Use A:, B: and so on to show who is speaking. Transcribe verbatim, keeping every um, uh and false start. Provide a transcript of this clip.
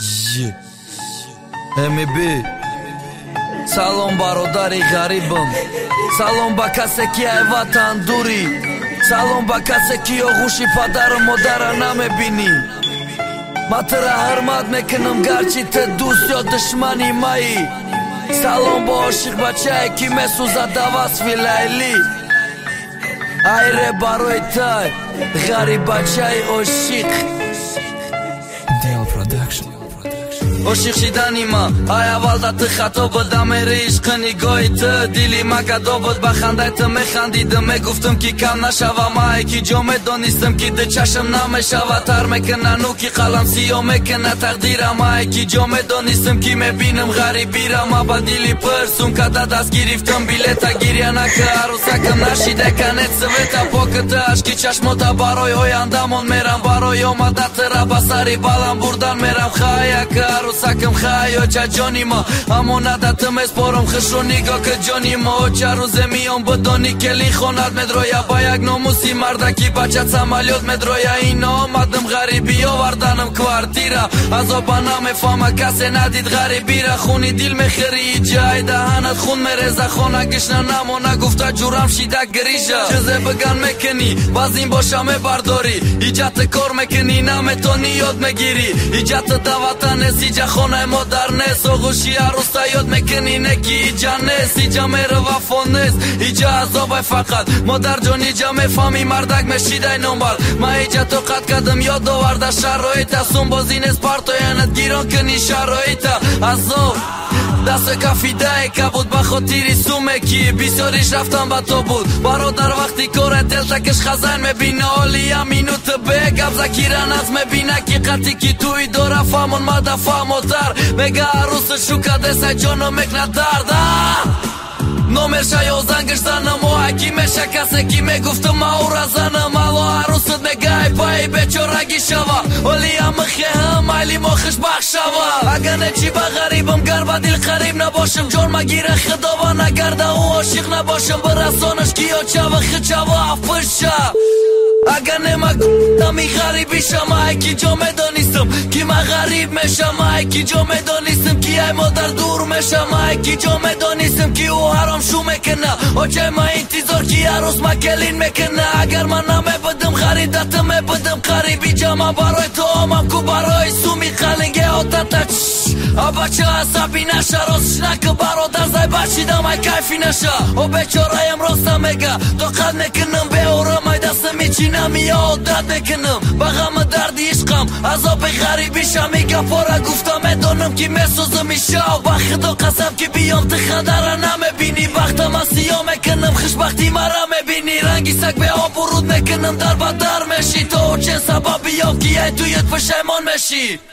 A: امبی سلام برادری غریبم، سلام با کسی که ای وطن دوری، سلام با کسی که آغوش پدر و مادر نمیبینی. ما ترا حرمت میکنم گرچه تو دوست یا دشمنی مایی. سلام با عاشق بچه که میسوزه دوست وی لیلی. ایره برای تای غریب بچه عاشق دیال پرودکشن. عاشق شدنی ما ای اول دت خطا بدم عشق نگاهی تو دیلی مگدا بود بخنده تو میخندیدم میگفتم که کم نشوم ای که جا میدانستم که ده چشم نمیشوه تر میکنه نو که قلم سیاه میکنه تقدیرم ای که جا میدانستم که میبینم غریبی را ما با دیلی پرسون که دست گرفتم بیلتا گیریه نکه عروسکم نشیده کنه سویتا پاکت عشقی چشماتا برای آیندمون میرم برای آمدت را بسری بالم بردن میرم خواهی که عروسکم خواهی چه جانی ما اما ندتم اسپارم خش رو نگاه که جانی ما چه روزه میام بدانی کلی خوند مدرویا با یک ناموسی مردکی بچه سمالیات مدرویا اینا آمدم غریبی آوردنم کوارتیرا از آبا نمیفهمه کسی ندید غریبی را خونی دیل میخری جای دهنت خون میرزه خونه گشنه نمونه گفته جورم شیده گریجه چیزه بگن میکنی باز این باشه میبرداری ایجاد کار میکنی نمیتونی یاد میگیری ایجاد دعوت نسی جا خونه مادر نیست آغوشی عروستا یاد میکنی نکی ایجا نیست ایجا میره وفا نیست ایجا عذابه فقط مادر جان ایجا میفهمی مردک میشیده نمبر ما ایجا تو قد کدم یاد آورده شرایط سون بازی نیست پرتوینت گیران کنی شرایط عذاب دست کفیده که بود بخاطیری سومه کی بسیاریش رفتم با تو بود برادر وقتی کار دل تکش خزن میبینه حالی امینو تو بگم زکیرن از میبینه که قطی که توی داره فهمون مده فهموتر میگه عروس شوکده سه جانو میکنه درد نومرشه یا زنگش زنم و حکی میشه کسی که میگفتم ما او را زنم الا عروست میگه ای پایی بیچارگی شوا ولی هم خیهم ایلی مخش بخش شوا اگر نچی با غریبم گر با دل قریب نباشم جان مگیره خدا و نگرده او عاشق نباشم برسانش که یا چه و خد چه و افشه اگر نمگم ای غریبی شم ای که جا میدانستم که من غریب میشم ای که جا میدانستم که ای مادر دور میشم ای که جا میدانستم که او حرام شو میکنه آجای ما انتظار که عروس ما کلین میکنه اگر من نمیبدم خریدت میبدم قریبی جمع برای تو آمم که برای سومی قلنگه آتتا آ بچه عصبی نشه راستش نکه برادر زای بچیدم ای کیفی نشه و بیچارایم راست میگه تو قد میکنم به اورم ای دست میچینم یا عادت میکنم با غم دردی عشقم عذاب غریبی شم میگه پاره گفتم میدونم که میسوزم میشه و با خدا قسم که بیام تو خنده را نمیبینی وقتم از سیاه میکنم خوشبختی مرا میبینی رنگی سگ به آب ورود میکنم در بدر میشی تو چه سبب بیام که ای تویت پشیمان میشی